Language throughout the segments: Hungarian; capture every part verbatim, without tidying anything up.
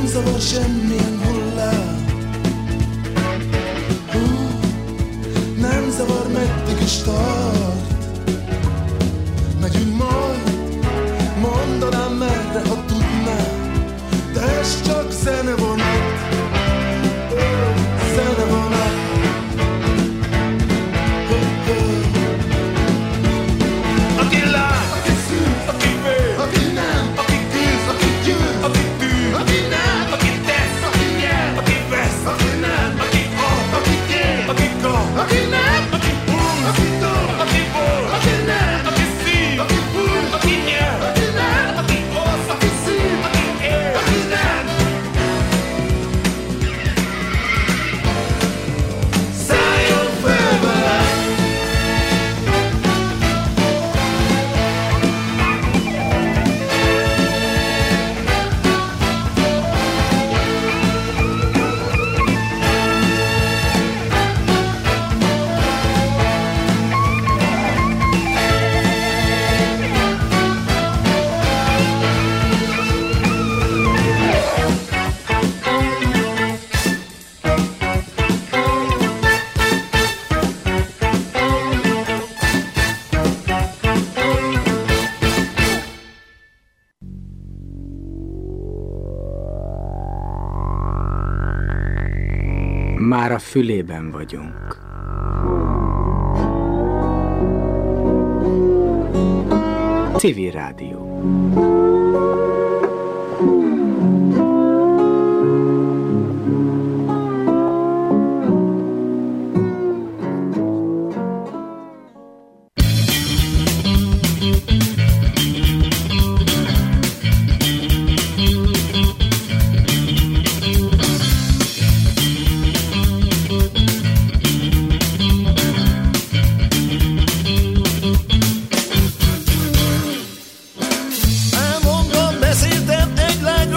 nem zavar semmilyen hullám. Hú, nem zavar, meddig is tart. Megyünk majd, mondanám merre, ha tudnám, de ez csak zenevonat, zenevonat. Aki lát, aki szűz, aki vér, aki nem, aki tűz, aki győz, aki tűz, aki nem, aki tesz, aki nyer, aki vesz, aki nem, aki ad, aki kér, aki kap, aki nem, aki húz, aki dob, aki vol, aki nem, aki szív, aki fúj, aki nyer, aki nem, aki osz, aki szív, aki ér, aki nem. Szálljon fel velem! Már a fülében vagyunk. Civil Rádió. Elmondva beszéltem egy lány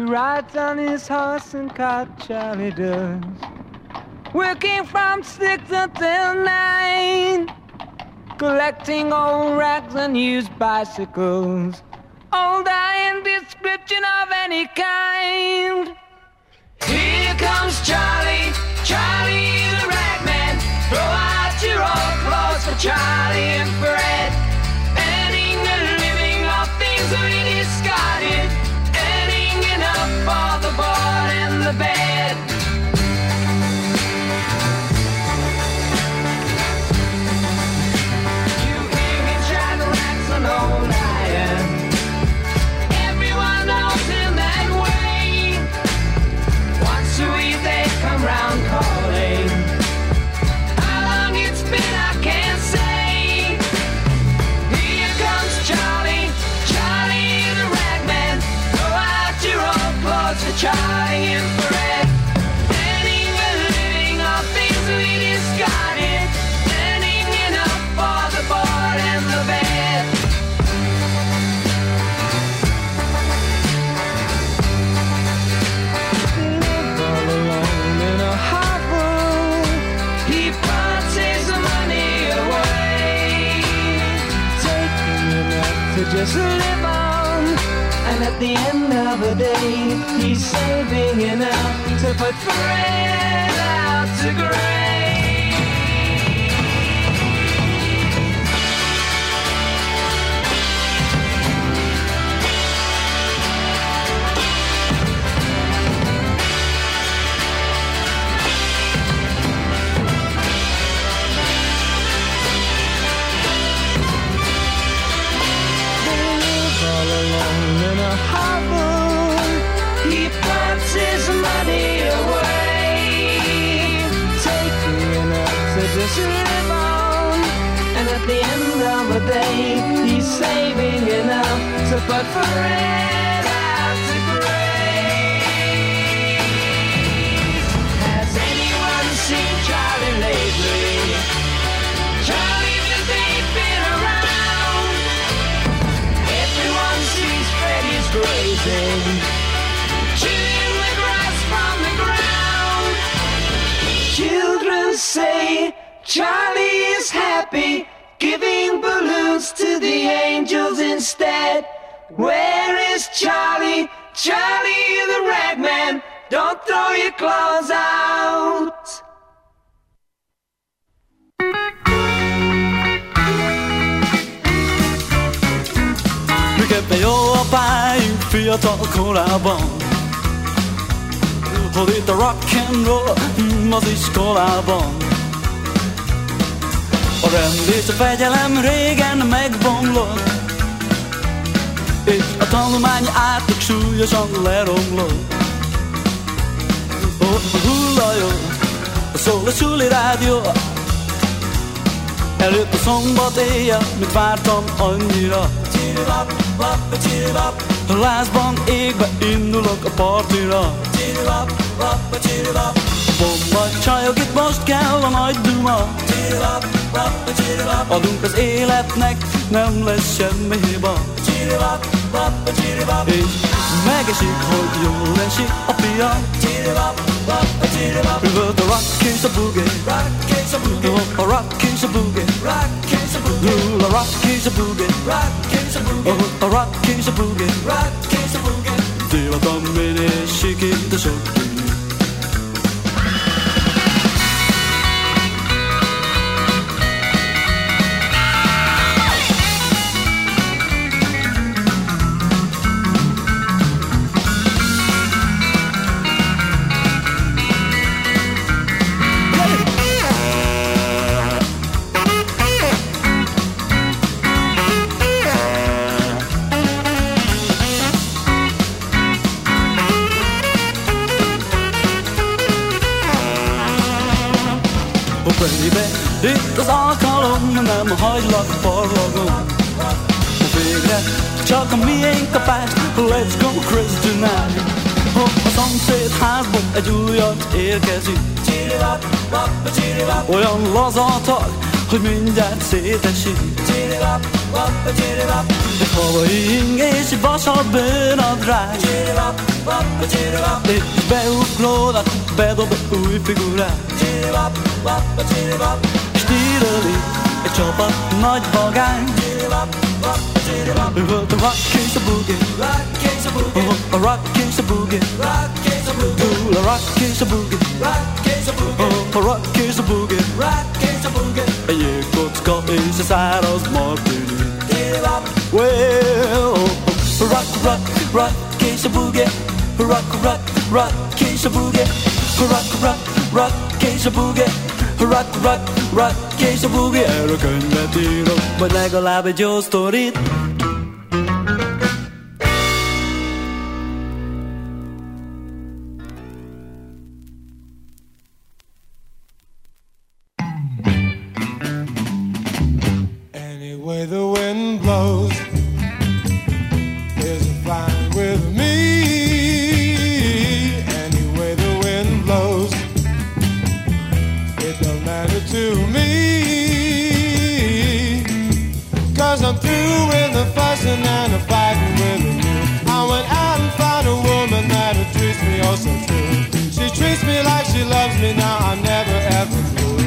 rides on his horse and cart, Charlie does. Working from six until nine, collecting old rags and used bicycles, old iron description of any kind. Here comes Charlie, Charlie the ragman. Throw out your old clothes for Charlie and Fred. Earning a living off things we discarded, earning enough for the board and the bed. You hear me try to wax an old iron. Everyone knows him that way. Once a week they come round calling. How long it's been I can't say. Here comes Charlie, Charlie the ragman. Throw out your old clothes for Charlie and Fred. Earning a living off things we discarded, earning enough for the board and the bed. He lived all alone in a hovel. He puts his money away, taking enough to just live on. And at the end of the day, he's saving enough to put Fred out to grave. All alone in a hovel, he puts his money away, taking enough to just live on. And at the end of the day, he's saving enough to put Fred out to grave. Has anyone seen Charlie lately? Charlie just ain't been around. Everyone sees Freddy's grazing, chewing the grass from the ground. Children say Charlie is happy, giving balloons to the angels instead. Where is Charlie, Charlie the ragman? Don't throw your clothes out. Miképpen jó a pályunk fiatal korában, hogy itt a rock and roll az iskolában. A rend és a fegyelem régen megbomlott, és a tanulmány átlag súlyosan leromlott. Ott a hullajó, szól a suli rádió, előtt a szombat éjjel, mit vártam annyira. A lázban égbe indulok a partira. Bomba csajok, itt most kell a nagy duma. Adunk az életnek, nem lesz semmi hiba. És megesik, hogy jól esik a pia. Üvölt a rock és a boogie, a rock és a boogie, Dúl a rock és a boogie, a rock és a boogie, Dél a tambén és sikít a sökké. Itt az alkalom, nem hagylak parlagon. Végre csak a miénk a pest, let's go crazy tonight. A szomszéd házban egy újat érkezik, olyan laza a tag, hogy mindjárt szétesik. Egy havai ing és egy vasal bőrnadrág, és beuglónak bedob egy új figurát. És tíröli egy csapat nagy vagány. Ő volt a rock és a boogie, oh, a rock és a boogie, Ooh, a rock és a boogie, oh, a rock és a boogie, egy jégkocka és a száraz martini. Well, rock, rock, rock és a boogie, rock, rock, rock és a boogie, rock, rock, rock és a boogie, rock, rock, rock és a boogie. Erről könyvet írok, vagy legalább egy jó sztorit. Anyway the wind blows is fine with me. Anyway the wind blows, it don't matter to me. 'Cause I'm through with the fussing and the fighting with you. I went out and found a woman that treats me oh so true. She treats me like she loves me, now I'm never ever through.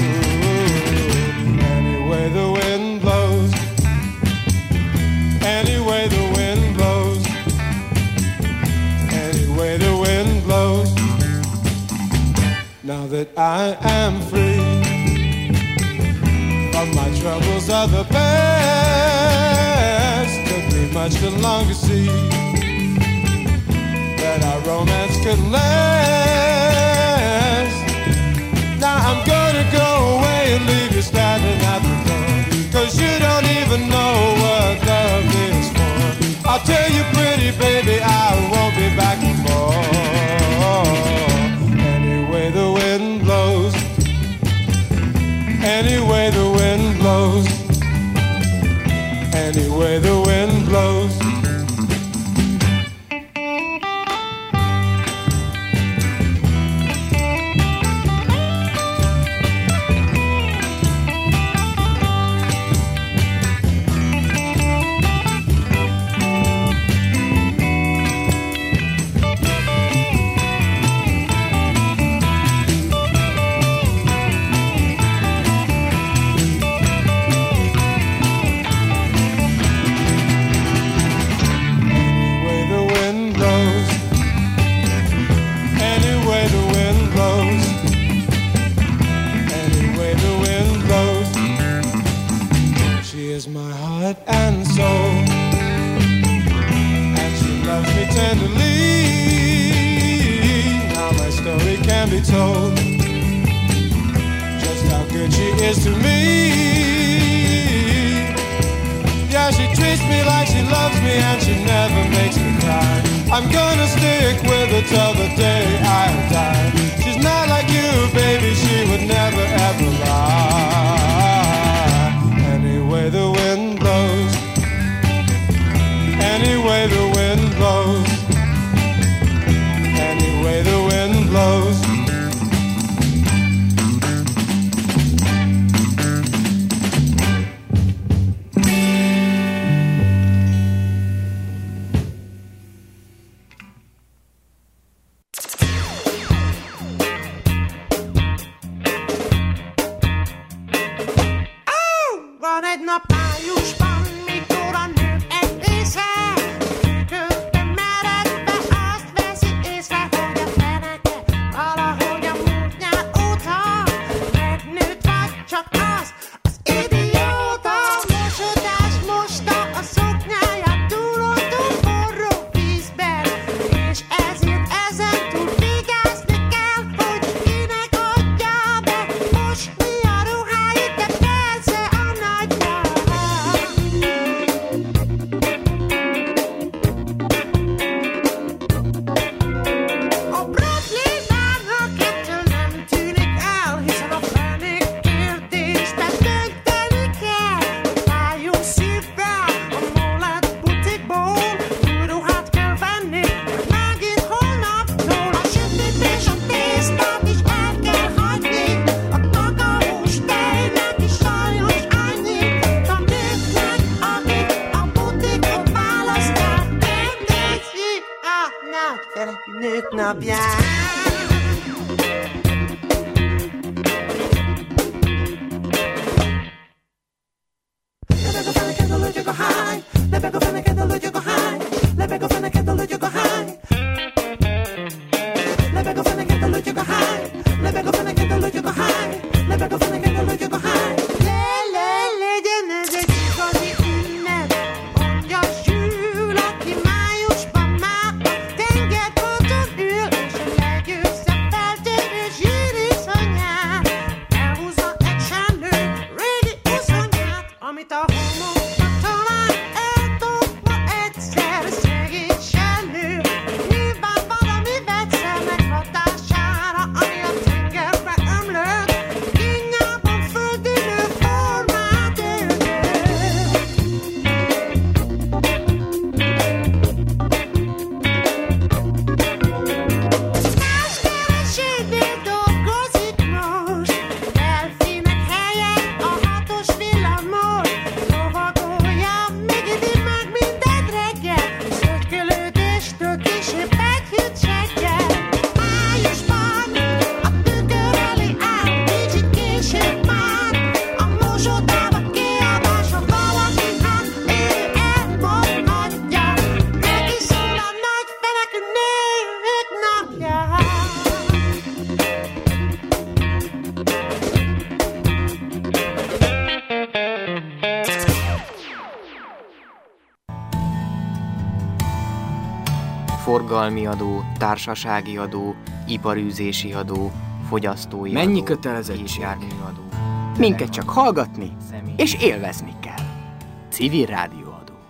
Anyway the wind blows, anyway the wind blows, anyway the wind blows. Now that I am free from my troubles of the past, took me much too long to see that our romance could last. Now I'm gonna go away and leave you standing at the door, 'cause you don't even know what love is for. I'll tell you pretty baby, I won't be back no more. Anyway the wind blows, anyway the wind blows, anyway the wind blows. I'm gonna stick with her till the day I die. She's not like you, baby, she would never ever lie. Anyway the wind blows, anyway the wind blows, anyway the wind blows. Forgalmi adó, társasági adó, iparűzési adó, fogyasztói adó, Mennyi kötelezettség? járműadó. Minket csak hallgatni és élvezni kell. Civil rádióadó.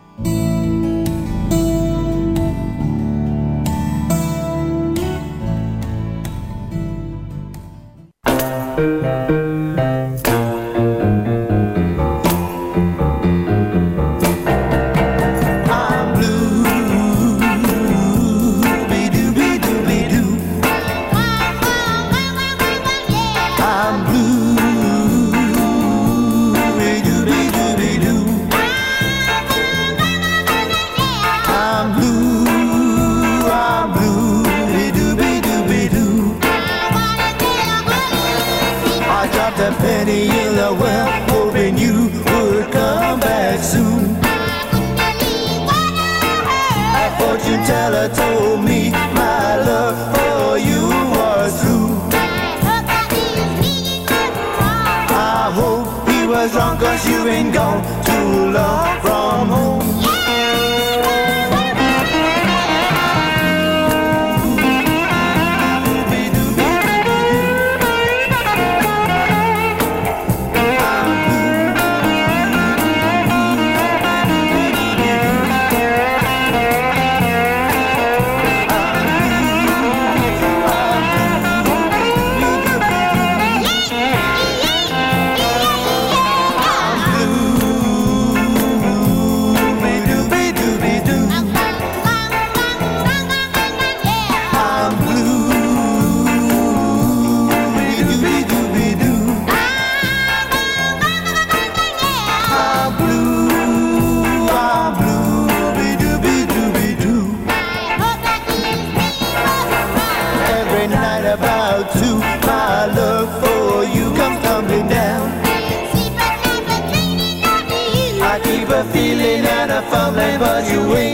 Teller told me my love for you was true. I hope he was wrong, 'cause you ain't gone too long from home. Feeling and a fumbling, but you ain't